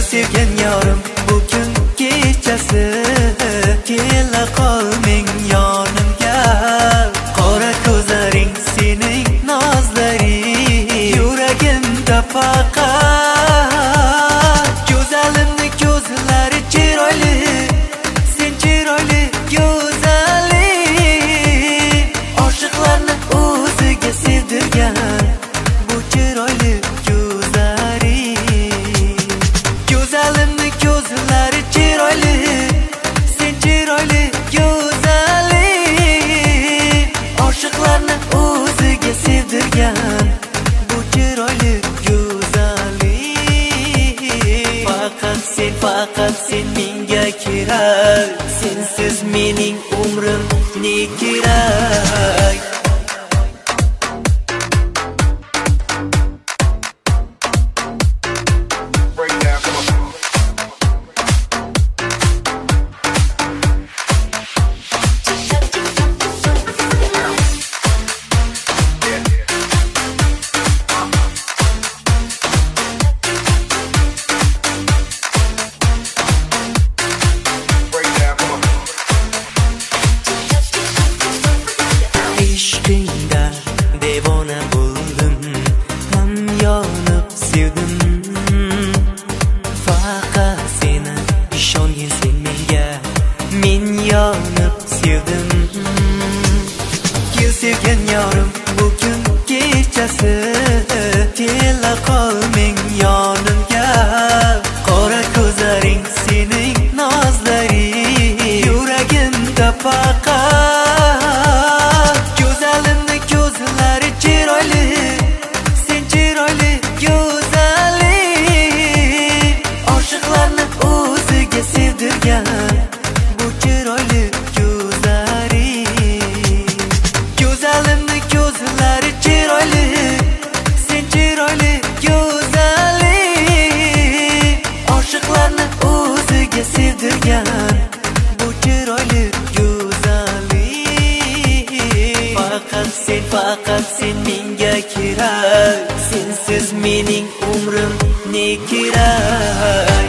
sevgan yorim bugün kechasi kela qol men yonimga. Qora ko'zlaring sening nozlaring yuragimda faqat. Go'zalimni ko'zlari chiroyli, sen chiroyli go'zaling. Oshiqlarni o'ziga sevdirgan bu chiroyli go'zaling. Go'zalimni ko'zlari chiroyli, sen chiroyli go'zaling. Oshiqlarni o'ziga sevdirgan bu chiroyli go'zaling. Faqat sen menga kerak, sensiz mening umrim ne kerak. İşqingda devona bo'ldim, ham yonib sevdim. Faqat seni ishongin sen menga, men yonib sevdim. Kel sevgan yorim bugün kechasi kela qol men yonimga. Qora ko'zlaring sening nozlaring yuragimda faqat. Go'zalimni ko'zlari chiroyli, sen chiroyli go'zaling. Oshiqlarni o'ziga sevdirgan bu chiroyli go'zaling. Go'zalimni ko'zlari chiroyli, sen chiroyli go'zaling. Oshiqlarni o'ziga sevdirgan bu chiroyli go'zaling. Faqat sen menga kerak, sensiz mening umrim ne kerak.